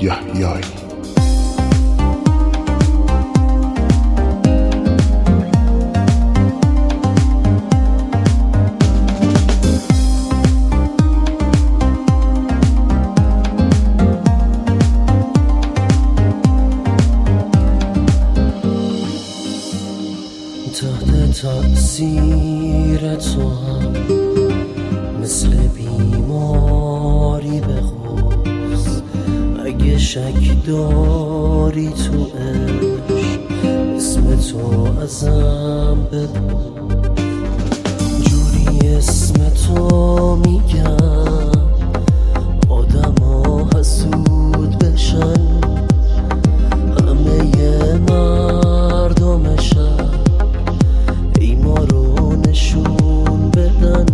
یحیایی. تحت تأثیر تو هم مثل بیماری بخوز. اگه شک داری تو عشق اسم تو ازم بپرس. جوری اسم تو میگم آدم ها حسود بشن، همه مردمشن ای ما رو نشون بدن.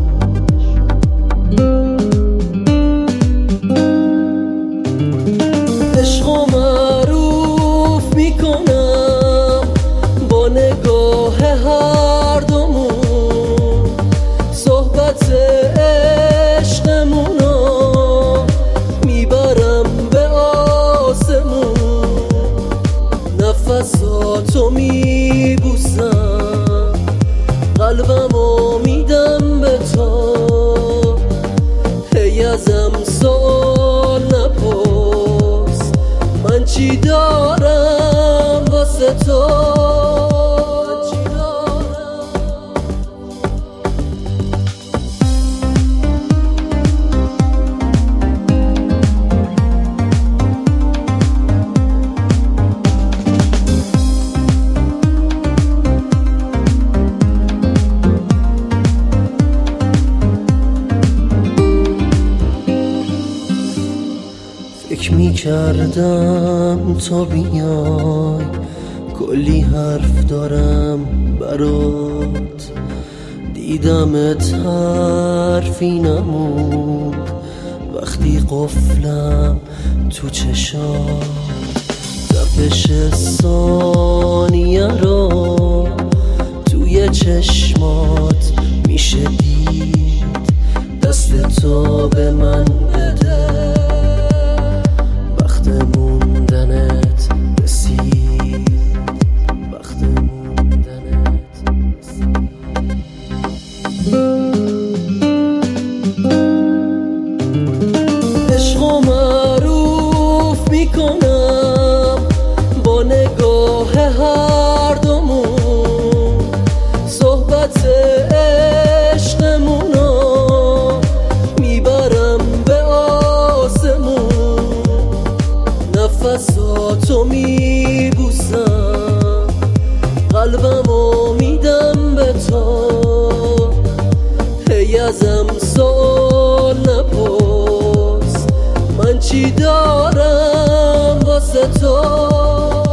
عشقو معروف میکنم با نگاه هر دومون، صحبت عشقمونو میبرم به آسمون. نفساتو میبوسم، قلبمو میدم به تو. هی ازم سوال نپرس، من چی دارم واسه تو. فکر میکردم تو بیای، کلی حرف دارم برات. دیدمت حرفی نموند وقتی قفلم تو چشات. تپش ثانیه رو توی چشمات میشه دید. دست تو به من بده، وقت موندنت رسید. وقت موندنت رسید. عشقو معروف میکنم با نگاه هر دومون، صحبت عشقمونو میبرم به آسمون. نفساتو میبوسم، قلبمو میدم به تو. هی ازم سوال نپرس، من چی دارم واسه تو.